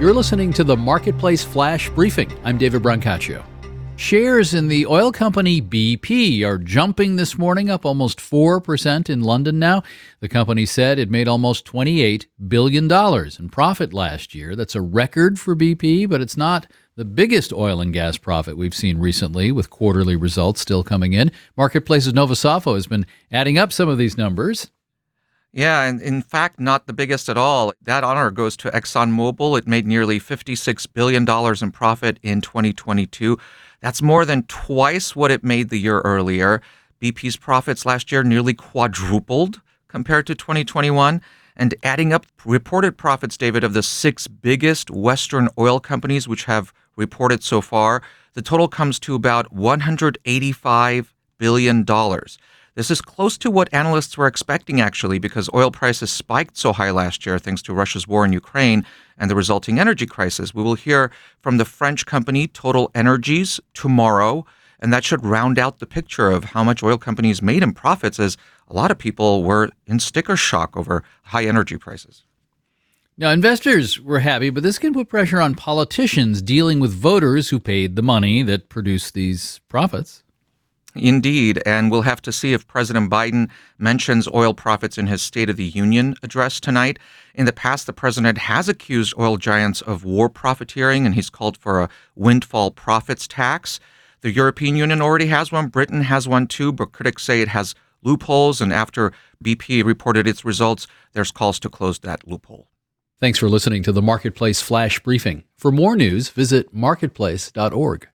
You're listening to the Marketplace Flash Briefing. I'm David Brancaccio. Shares in the oil company BP are jumping this morning, up almost 4% in London now. The company said it made almost $28 billion in profit last year. That's a record for BP, but it's not the biggest oil and gas profit we've seen recently, with quarterly results still coming in. Marketplace's Nova Safo has been adding up some of these numbers. Yeah, and in fact, not the biggest at all. That honor goes to ExxonMobil. It made nearly $56 billion in profit in 2022. That's more than twice what it made the year earlier. BP's profits last year nearly quadrupled compared to 2021. And adding up reported profits, David, of the six biggest Western oil companies which have reported so far, the total comes to about $185 billion. This is close to what analysts were expecting, actually, because oil prices spiked so high last year thanks to Russia's war in Ukraine and the resulting energy crisis. We will hear from the French company Total Energies tomorrow, and that should round out the picture of how much oil companies made in profits, as a lot of people were in sticker shock over high energy prices. Now, investors were happy, but this can put pressure on politicians dealing with voters who paid the money that produced these profits. Indeed, and we'll have to see if President Biden mentions oil profits in his State of the Union address tonight. In the past, the president has accused oil giants of war profiteering, and he's called for a windfall profits tax. The European Union already has one. Britain has one too, but critics say it has loopholes, and after BP reported its results, there's calls to close that loophole. Thanks for listening to the Marketplace Flash Briefing. For more news, visit marketplace.org.